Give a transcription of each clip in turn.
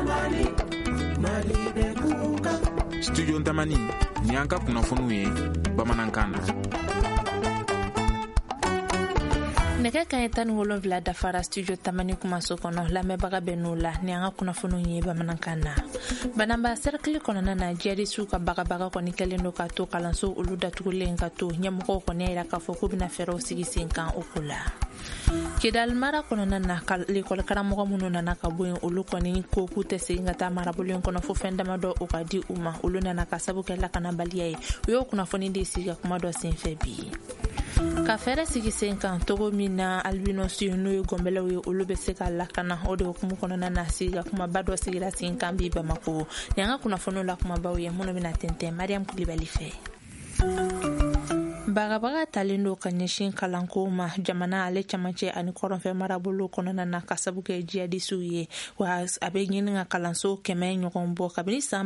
Studio Ntamani ni an ka kunnafoniw ye bamanankan na. Nɛgɛ kaɲɛ 17 dafara studio Tamani kumaso kɔnɔ lamɛnbaga bɛ n'u la ni an ka kunnafoniw ye bamanankan na. Banamba cercle kɔnɔna na jɛrisiw ka bagabaga kɔni kɛlen don ka to kalanso olu datugulen ka to ɲɛmɔgɔw kɔni yira k'a fɔ k'u bɛna fɛɛrɛw sigi sen kan o ko la. Kidal mara kɔnɔna na l'école karamɔgɔ minnu nana ka bɔ yen olu kɔni ko k'u tɛ segin ka taa marabolo in kɔnɔ fo fɛn damadɔ o ka di u ma olu nana ka sabu kɛ lakanabaliya ye u y'o kunnafoni de sigi ka kuma dɔ senfɛ bi. Ka fɛɛrɛ sigi sen kan togo min na albinos n'o ye gɔnbɛlɛw ye olu bɛ se ka lakana o de hukumu kɔnɔna na sigi ka kumaba dɔ sigira sen kan bi Bamako ni an ka kunnafoniw la kumabaw ye minnu bɛna tɛntɛn Mariam Kulibali fɛ. Bagabaga talen do ka ɲɛsin kalanko ma jamana ale camancɛ ani kɔrɔnfɛ marabolo kɔnɔna na ka sabu kɛ jihadisiw ye wa a bɛ ɲini ka kalanso 100 ɲɔgɔn bɔ kabini san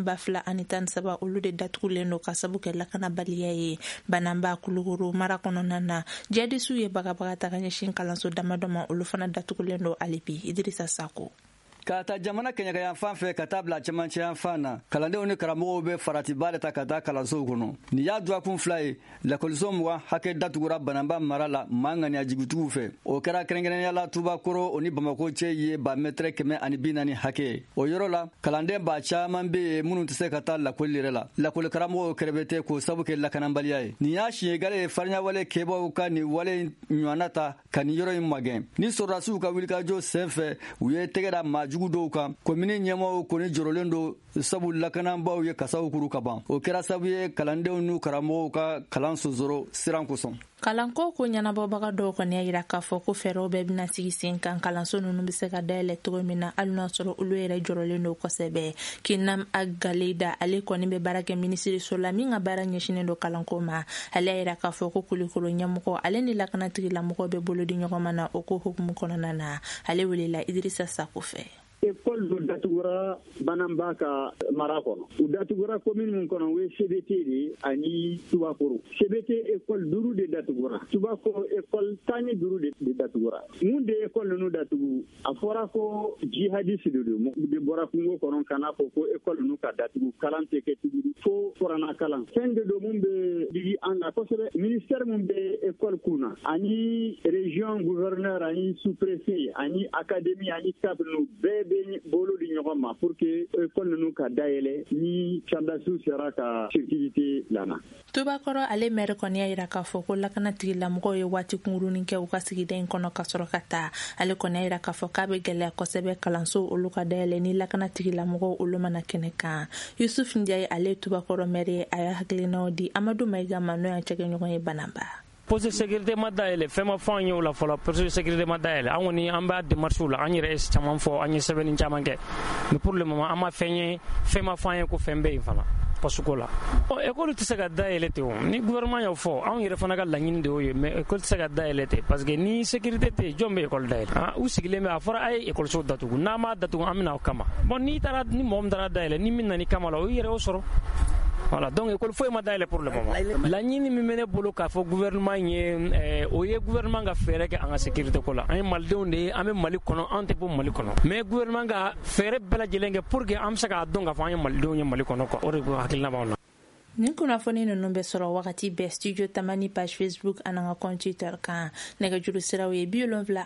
2017 olu de datugulen do ka sabu kɛ lakanabaliya ye Banamba Kulukoro mara kɔnɔna na jihadisiw ye bagabaga ta ka ɲɛsin kalanso damadɔ ma olu fana datugulen do alibi Idrissa Sako. Ka ta jamana kɛɲɛkɛyan fan fɛ ka taa bila cɛmancɛyan fan na kalandenw ni karamɔgɔw bɛ faratiba de ta ka taa kalansow kɔnɔ ni y'a duwakun fila ye lakɔliso 20 hakɛ datugura Banamba mara la maa ŋaniya jigitigiw fɛ o kɛra kɛrɛnkɛrɛnnenya la Tubakoro o ni Bamako cɛ ye ba mètre 140 hakɛ o yɔrɔ la kalanden ba caman bɛ yen minnu tɛ se ka taa lakɔli yɛrɛ la lakɔli karamɔgɔw kɛrɛfɛ tɛ k'o sabu kɛ lakanabaliya ye nin y'a siɲɛgale ye fariɲawale kɛbaaw ka nin wale ɲɔgɔnna ta ka nin yɔrɔ in magɛn ni sɔrɔdasiw ka wulikajɔ sen fɛ u ye tɛgɛ da maa jugu dɔw kan komini ɲɛmɔgɔw kɔni jɔrɔlen do sabu lakanabaaw ye kasaw kuru ka ban o kɛra sabu ye kalandenw n'u karamɔgɔw ka kalan sonsoro siran kosɔn. Kalanko ko ɲɛnabɔbaga dɔw kɔni y'a yira k'a fɔ ko fɛɛrɛw bɛɛ bɛna sigi sen kan kalanso ninnu bɛ se ka dayɛlɛ cogo min na hali n'a sɔrɔ olu yɛrɛ jɔrɔlen do kosɛbɛ. Kinam Agaleida ale kɔni bɛ baara kɛ minisiriso la min ka baara ɲɛsinnen do kalanko ma ale y'a yira k'a fɔ ko Kulukoro ɲɛmɔgɔ ale ni lakanatigilamɔgɔw bɛ bolo di ɲɔgɔn ma na o ko hukumu kɔnɔna na ale welela Idrissa Sako fɛ. École do datugura Banamba ka mara kɔnɔ u datugura commune min kɔnɔ o ye CBT de ani Tubakoro CBT école 5 de datugura Tubakoro école 15 de datugura mun de école ninnu datugu a fɔra ko jihadiste de bɔra kungo kɔnɔ kana fɔ ko école ninnu ka datugu kalan tɛ kɛ tuguni fo furanna kalan fɛn de do mun bɛ digi an na kosɛbɛ ministère mun bɛ école kun na ani région gouverneur ani sous-préfet ani académie ani CAP ninnu bɛɛ bɛ bolo di ɲɔgɔn ma pour que école ninnu ka dayɛlɛ ni sandasiw sera ka sécurité lana. Tubakoro ale maire kɔni y'a yira k'a fɔ ko lakanatigilamɔgɔw ye waati kunkurunin kɛ u ka sigida in kɔnɔ ka sɔrɔ ka taa ale kɔni y'a yira k'a fɔ k'a bɛ gɛlɛya kosɛbɛ kalanso olu ka dayɛlɛ ni lakanatigilamɔgɔw olu mana kɛnɛ kan. Yusuf Ndiaye ale Tubakoro maire ye a y'a hakilinaw di Amadou Maïga ma n'o y'a cɛkɛɲɔgɔn ye Banamba. Poste sécurité ma dayɛlɛ fɛn ma fɔ an ye o la fɔlɔ poste sécurité ma dayɛlɛ an kɔni an b'a démarche la an yɛrɛ ye caman fɔ an ye sɛbɛnni caman kɛ mais pour le moment an ma fɛn ma fɔ an ye ko fɛn bɛ yen fana poste ko la école tɛ se ka dayɛlɛ ten o ni gouvernement y'o fɔ anw yɛrɛ fana ka laɲini de y'o ye mais école tɛ se ka dayɛlɛ ten parce que ni sécurité tɛ yen jɔn bɛ école dayɛlɛ u sigilen bɛ a fɔra a ye école so datugu n'a m'a datugu an bɛna o kama bon ni mɔgɔ min taara dayɛlɛ ni min nana kama la o yɛrɛ y'o sɔrɔ. Voilà, donc école foyi ma dayɛlɛ pour le moment laɲini min bɛ ne bolo k'a fɔ gouvernement ye o ye gouvernement ka fɛɛrɛ kɛ an ka sécurité ko la an ye malidenw de ye an bɛ Mali kɔnɔ an tɛ bɔ Mali kɔnɔ mais gouvernement ka fɛɛrɛ bɛɛ lajɛlen kɛ pour que an bɛ se k'a dɔn k'a fɔ an ye malidenw ye Mali kɔnɔ quoi o de hakilina b'anw na. Nin kunnafoni ninnu bɛ sɔrɔ wagati bɛɛ studio Tamani page Facebook ani ka compte Twitter kan nɛgɛjuru siraw ye 75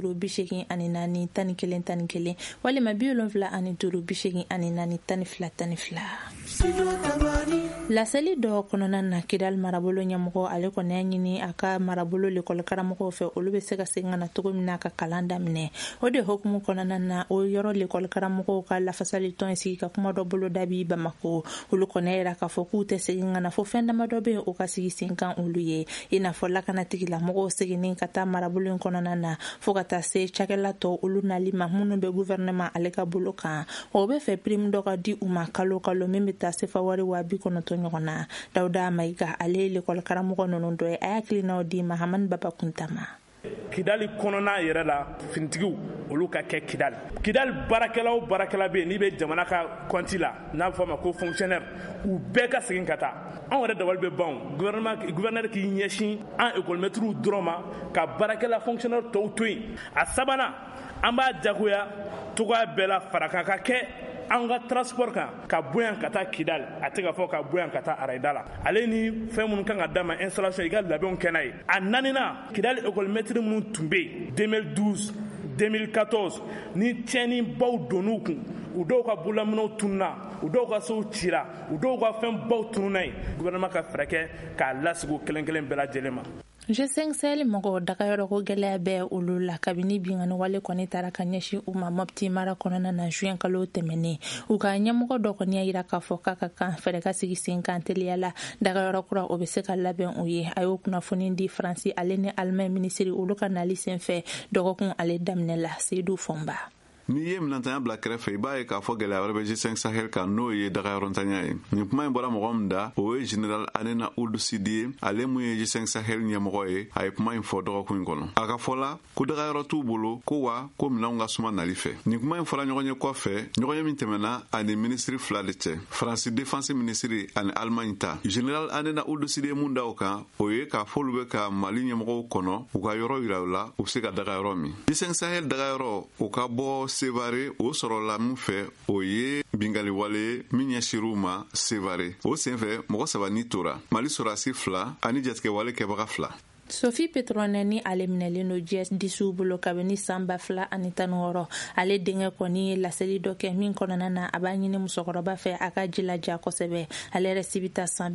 84 11 11 walima 75 84 11 12. Laseli dɔ kɔnɔna na Kidal marabolo ɲɛmɔgɔ ale kɔni y'a ɲini a ka marabolo l'école karamɔgɔw fɛ olu bɛ se ka segin ka na cogo min na ka kalan daminɛ o de hukumu kɔnɔna na o yɔrɔ l'école karamɔgɔw ka lafasali tɔn sigi ka kuma dɔ bolo dabi Bamako olu kɔni yira k'a fɔ k'u tɛ segin ka na fo fɛn damadɔ bɛ yen o ka sigi sen kan olu ye i n'a fɔ lakanatigilamɔgɔw seginni ka taa marabolo in kɔnɔna na fo ka taa se cakɛla tɔ olu nali ma minnu bɛ gouvernement ale ka bolo kan o bɛ fɛ prime dɔ ka di u ma kalo min bɛ taa sefa wari 90 ɲɔgɔn na Dawuda Mayiga ale ye l'école karamɔgɔ ninnu dɔ ye a y'a hakilinaw di Mahamani Baba Kuntama. Kidali kɔnɔna yɛrɛ la finitigiw olu ka kɛ Kidali baarakɛlaw baarakɛla bɛ yen n'i bɛ jamana ka compte la n'a fɔ ma ko fonctionnaire u bɛɛ ka segin ka taa anw yɛrɛ dabali bɛ ban gouverneur k'i ɲɛsin an école maîtres dɔrɔn ma ka baarakɛla fonctionnaire tɔw to yen a sabanan an b'a jagoya togoya bɛɛ la fara kan ka kɛ an ka transport kan ka boyan ka taa Kidal a tɛ ka fɔ ka boyan ka taa Araidala ale ni fɛn minnu kan ka d'a ma installation i ka labɛnw kɛ n'a ye a nanina Kidal école maître minnu tun bɛ 2012 2014 ni tiɲɛni baw donn'u kun u dɔw ka bolaminɛw tununa u dɔw ka sow cira u dɔw ka fɛn baw tununa ye gouvernement ka fɛɛrɛ kɛ k'a lasigi kelen kelen bɛɛ lajɛlen ma. G5 Sahel mɔgɔ dagayɔrɔ ko gɛlɛya bɛ olu la kabini bingani wale kɔni taara ka ɲɛsin u ma Mopti mara kɔnɔna na juin kalo tɛmɛnen u ka ɲɛmɔgɔ dɔ kɔni y'a yira k'a fɔ k'a ka kan fɛɛrɛ ka sigi sen kan teliya la dagayɔrɔ kura o bɛ se ka labɛn u ye a y'o kunnafoni di Faransi ale ni Allemagne minisiri olu ka nali senfɛ dɔgɔkun ale daminɛ la Seydou Fomba. Ni ye minantanya bila kɛrɛfɛ i b'a ye k'a fɔ gɛlɛya wɛrɛ bɛ G5 Sahel kan n'o ye dagayɔrɔntanya ye nin kuma in bɔra mɔgɔ min da o ye General Anena Ould Sidi ye ale mun ye G5 Sahel ɲɛmɔgɔ ye a ye kuma in fɔ dɔgɔkun in kɔnɔ a ka fɔ la ko dagayɔrɔ t'u bolo ko wa ko minɛnw ka suma nali fɛ nin kuma in fɔra ɲɔgɔn ye kɔfɛ ɲɔgɔn ye min tɛmɛna ani minisiri fila de cɛ Faransi défense minisiri ani Allemagne ta General Anena Ould Sidi ye mun da o kan o ye k'a fɔ olu bɛ ka Mali ɲɛmɔgɔw kɔnɔ u ka yɔrɔ yira u la u bɛ se ka dagayɔrɔ min G5 Sahel dagayɔrɔ o ka bɔ Sévaré o sɔrɔla mun fɛ o ye bingaliwale min ɲɛsir'u ma Sévaré o senfɛ mɔgɔ saba ni tora Mali sɔrɔdasi 2 ani jatigɛwale kɛbaga 2 Sophie Petronne ni ale minɛlen no GS10 bolo kabini san 2016 ale denkɛ kɔni ye laseli dɔ kɛ min kɔnɔna na a b'a ɲini musokɔrɔba fɛ a ka jilaja kosɛbɛ ale yɛrɛ si bɛ taa san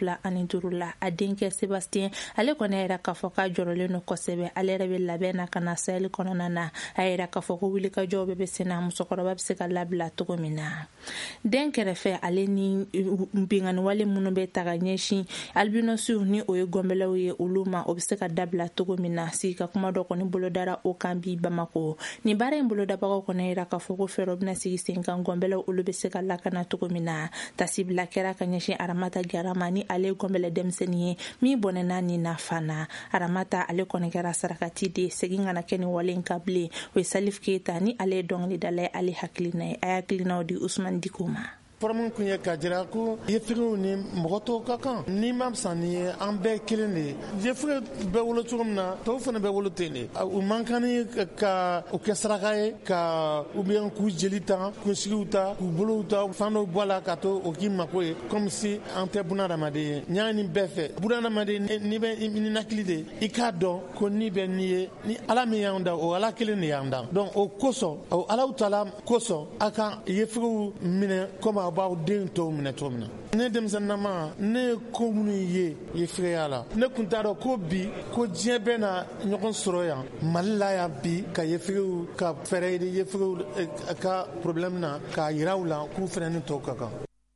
75 la a denkɛ Sébastien ale kɔni yɛrɛ k'a fɔ k'a jɔrɔlen no kosɛbɛ ale yɛrɛ bɛ labɛn na ka na Sahel kɔnɔna na a yɛrɛ k'a fɔ ko wulikajɔw bɛ sen na musokɔrɔba bɛ se ka labila cogo min na den kɛrɛfɛ ale ni binganiwale minnu bɛ ta ka ɲɛsin albinosiw ni o ye gɔnbɛlɛw ye olu ma o bɛ se ka dabila cogo min na sigi ka kuma dɔ kɔni bolodara o kan bi Bamako ni baara in bolodabagaw kɔni yɛrɛ k'a fɔ ko fɛɛrɛ bɛna sigi sen kan gɔnbɛlɛw olu bɛ se ka lakana cogo min na tasibila kɛra ka ɲɛsin Aramata Garama ni ale gɔnbɛlɛ denmisɛnnin ye min bɔnɛna ni na fana Aramata ale kɔni kɛra sarakati de segin kana kɛ ni wale in ka bilen o ye Salif Keita ni ale ye dɔnkilidala ye ale hakilina ye a ye hakilinaw di Usman Diko ma Forme kun ye ka jira ko yefiriw ni mɔgɔ tɔw ka kan ni ma fisa ni ye an bɛɛ kelen de ye yefiri bɛ wolo cogo min na tɔw fana bɛ wolo ten de u man kan ni ka u kɛ saraka ye ka ou bien k'u jeli ta k'u sigiw ta k'u bolow ta fan dɔw bɔ a la ka to o k'i mako ye comme si an tɛ bunadamaden ye n y'a nin bɛɛ fɛ bunadamaden n'i bɛ ninakili de i k'a dɔn ko ni bɛ ni ye ni Ala min y'an da o Ala kelen de y'an da donc o kosɔn o Alaw taala kosɔn a ka yefiriw minɛ comme b'aw den tɔw minɛ cogo min na ne denmisɛnninama ne ye ko minnu ye yefiriya la ne kun t'a dɔn ko bi ko diɲɛ bɛ na ɲɔgɔn sɔrɔ yan Mali la yan bi ka yefiriw ka fɛɛrɛ yefiriw ka problème na k'a yira u la k'u fɛnɛ ni tɔw ka kan.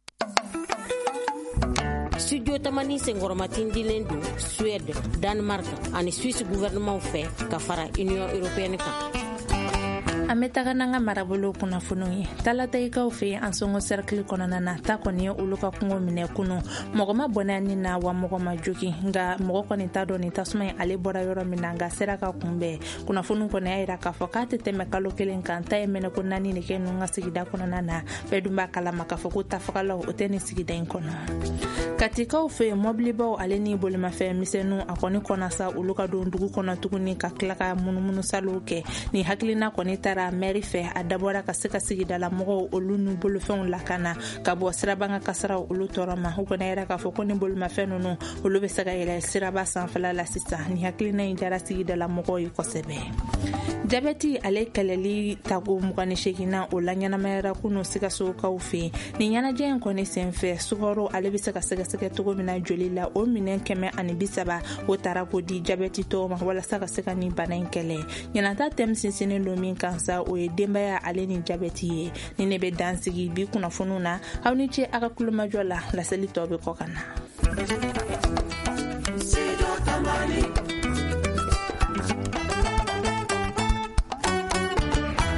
Studio Tamani senkɔrɔmatin dilen don Suède, Danemark ani Suisse gouvernement fɛ ka fara Union européenne kan. An bɛ taga n'an ka marabolo kunnafoniw ye talatayikaw fɛ yen an sɔngɔ cercle kɔnɔna na ta kɔni ye olu ka kungo minɛ kunu mɔgɔ ma bɔnɛ ni na wa mɔgɔ ma jogi nka mɔgɔ kɔni t'a dɔn ni tasuma ye ale bɔra yɔrɔ min na nka sera ka kunbɛn kunnafoniw kɔni y'a jira k'a fɔ k'a tɛ tɛmɛ kalo kelen kan ta ye mɛnɛ ko 4 de kɛ ninnu ka sigida kɔnɔna na bɛɛ dun b'a kalama k'a fɔ ko tafagalaw o tɛ nin sigida in kɔnɔ katikaw fɛ yen mɔbilibaw ale ni bolimafɛn misɛnninw a kɔni kɔnasa olu ka don dugu kɔnɔ tuguni ka tila ka munumunu saliw kɛ ni hakilina kɔni taara mairie fɛ a dabɔra ka se ka sigidala mɔgɔw olu n'u bolofɛnw lakana ka bɔ sirabanga kasaraw olu tɔɔrɔ ma u kɔni yɛrɛ k'a fɔ ko ni bolimafɛn ninnu olu bɛ se ka yɛlɛ siraba sanfɛla la sisan ni hakilina in jara sigidala mɔgɔw ye kosɛbɛ jabɛti ale kɛlɛli tago 28 o la ɲɛnamayara kunu Sikasokaw fɛ ni ɲɛnajɛ in kɔni senfɛ sukaro ale bɛ se ka sɛgɛsɛgɛ cogo min na joli la o minɛn 130 o taara ko di jabɛti tɔw ma walasa ka se ka ni bana in kɛlɛ ɲɛnata tɛm sinsinnen don min kan sa o ye denbaya ale ni jabɛti ye ni ne bɛ dan sigi bi kunnafoniw na aw ni ce a ka kulomajɔ la laseli tɔ bɛ kɔ ka na.